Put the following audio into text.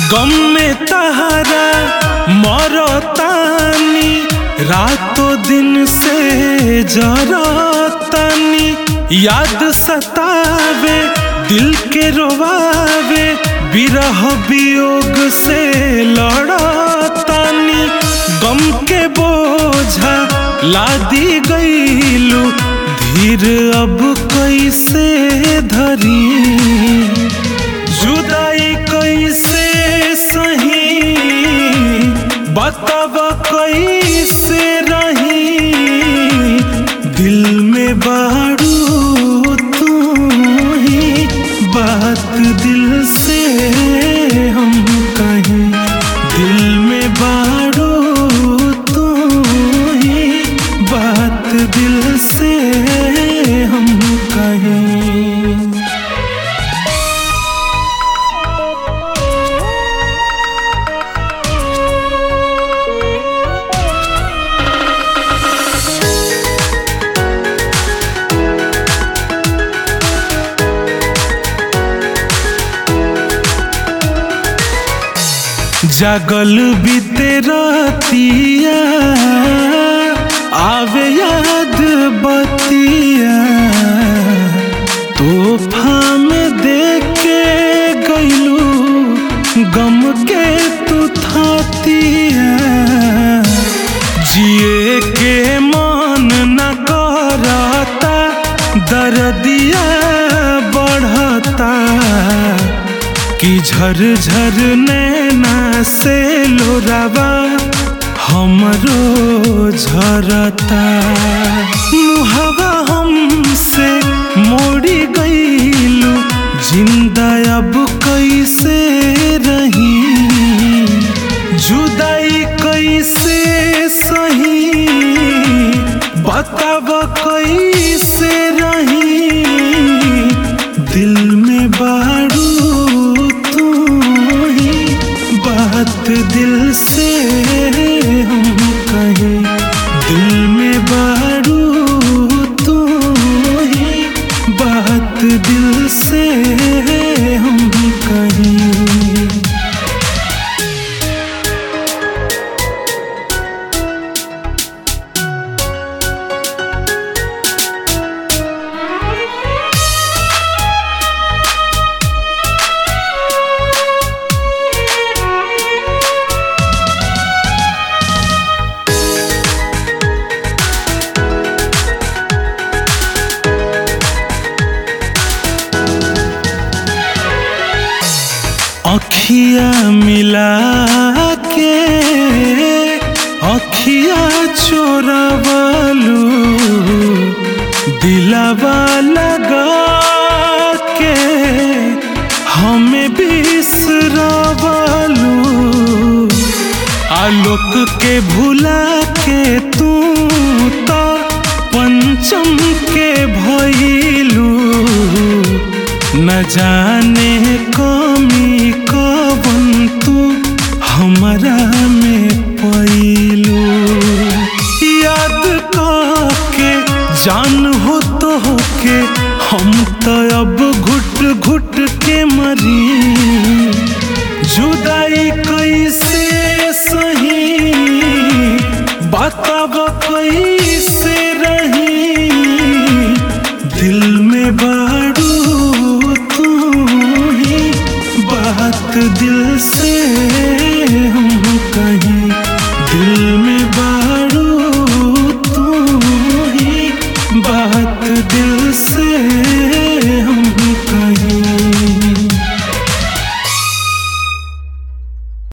गम में तहरा मरतानी, रातों दिन से जरतानी। याद सतावे दिल के रोवावे, विरह वियोग से लड़तानी। गम के बोझा लादी गईलू, धीर अब कैसे धरी। जुदाई कैसे सही, बताव कैसे रही। दिल में बारू तू ही, बात दिल से हम कहीं। दिल में बारू तू ही, बात दिल से हम कहीं। जागल बीते रातिया, आवे याद बतिया। तोहफा में देके गईलू, गम के तू थातिया। जिए के मन न करता, दर्दिया बढ़ता। कि झरझर नैना से लोरावा हमरो झरता। मुहवा हमसे मोड़ी गईलू, जिंदा अब कैसे रही। जुदाई कैसे सही, बताव कैसे रही। दिल में बारू बात दिल से हम कहें। दिल में बारू तू ही, बात दिल से हम कहें। अखिया मिला के अखिया चोरावालू, दिलावा लगा के हमें बिसरावालू। आलोक के भुला के तू तो पंचम के भइलू। न जाने कमी कवन तू हमरा में पैलू। याद के जान हो तो के, हम तो अब घुट घुट के मरी। जुदाई कैसे सही, बताव कैसे रही। दिल में बारू तू ही, बात दिल से